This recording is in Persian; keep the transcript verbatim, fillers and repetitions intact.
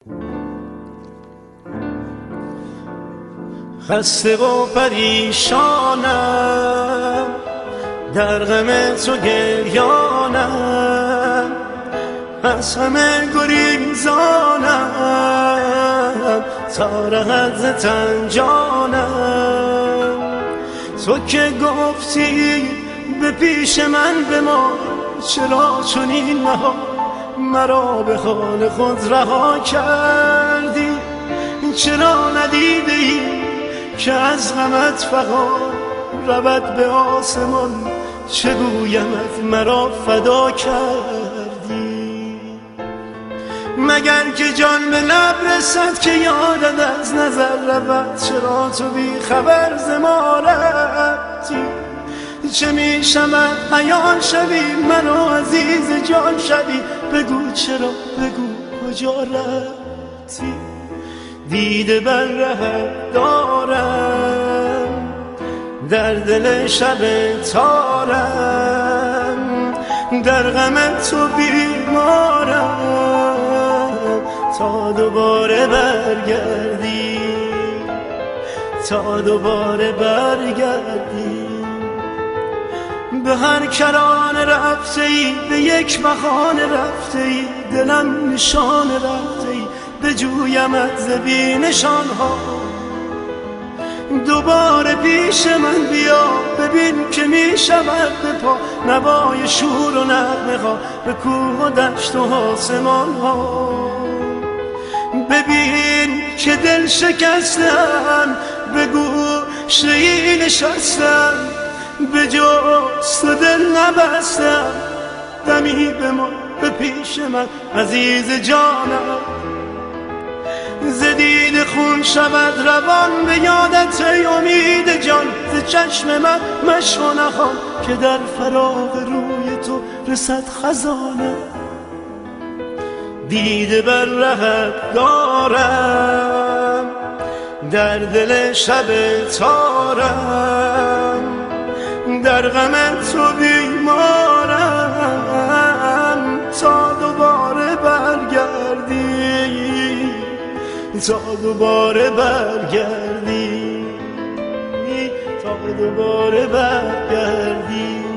خسته و پریشانم، در غم تو گریانم، از همه گریزانم تا رهد ز تن جانم. تو که گفتی به پیش من بمان، چرا چنین نهان مرا به حال خود رها کردی؟ چرا ندیده ای که از غمت فغان رود به آسمان؟ چه گویمت مرا فدا کردی؟ مگر که جان به لب رسد که یادت از نظر رود؟ چرا تو بی خبر ز ما رفتی؟ چه می شود عیان شوی منو عزیز جان شوی؟ بگو چرا، بگو کجا رفتی؟ دیده بر رهت دارم، در دل شب تارم، در غم تو بیمارم تا دوباره برگردی، تا دوباره برگردی. به هر کرانه رفته ای، به یک بهانه رفته ای، دلم نشانه رفته ای، به جویمت ز بی نشان ها. دوباره پیش من بیا، ببین که می شود به پا نوای شور و نغمه ها به کوه و دشت و آسمان ها. ببین که دل شکستم، به گوشه ای نشستم، به جست دل نبستم. دمی به ما به پیش من عزیز جانم، ز دیده خون شود روان به یادت ای امید جان. ز چشم من مشو نخوان که در فراق روی تو رسد خزانه. دیده بر رهت دارم، در دل شب تارم، در غم تو بیمارم تا دوباره برگردی، تا دوباره برگردی، تا دوباره برگردی.